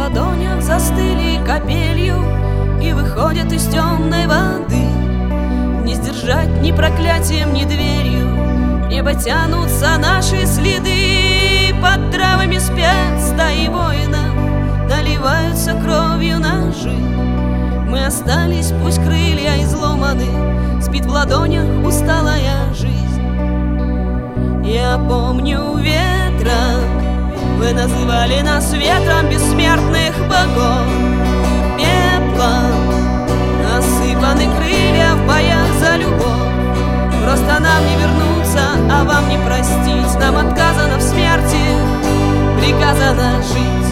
ладонях застыли капелью и выходят из темной воды. Не сдержать ни проклятием, ни дверью, в небо тянутся наши следы. Под травами спят стаи воинов, наливаются кровью ножи. Мы остались, пусть крылья изломаны, спит в ладонях усталая жизнь. Я помню ветра, вы называли нас ветром бессмертных богов. Пеплом насыпаны крылья в боях за любовь. Просто нам не вернуться, а вам не простить. Нам отказано в смерти, приказано жить.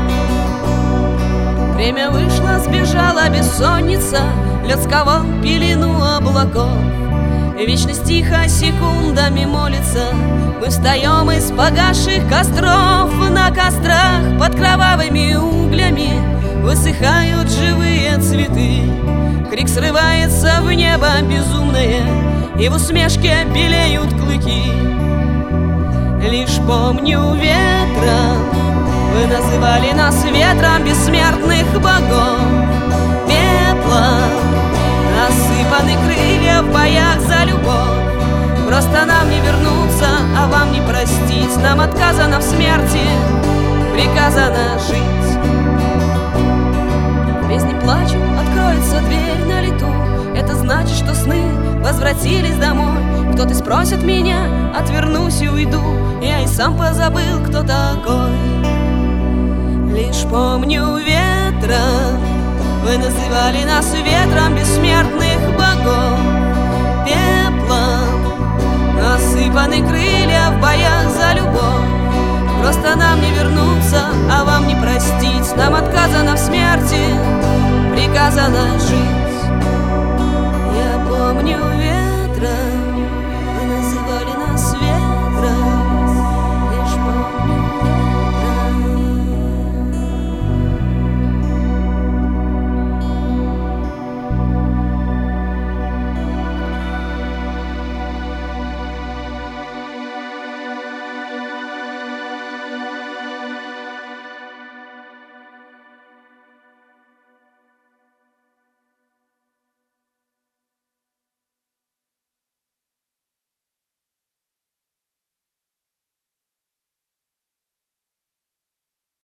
Время вышло, сбежала бессонница, лед сковал пелену облаков. Вечность тихо секундами молится. Мы встаем из погасших костров. На кострах под кровавыми углями высыхают живые цветы. Крик срывается в небо безумное, и в усмешке белеют клыки. Лишь помню ветра, вы называли нас ветром бессмертных богов. Пеплом насыпаны крылья в боях за любовь. Просто нам не вернуться, а вам не простить. Нам отказано в смерти, приказано жить. В песне плачу, откроется дверь на лету. Это значит, что сны возвратились домой. Кто-то спросит меня, отвернусь и уйду. Я и сам позабыл, кто такой. Лишь помню ветра, вы называли нас ветром бессмертных богов. Пеплом насыпаны крылья в боях за любовь. Просто нам не вернуться, а вам не простить. Нам отказано в смерти, приказано жить.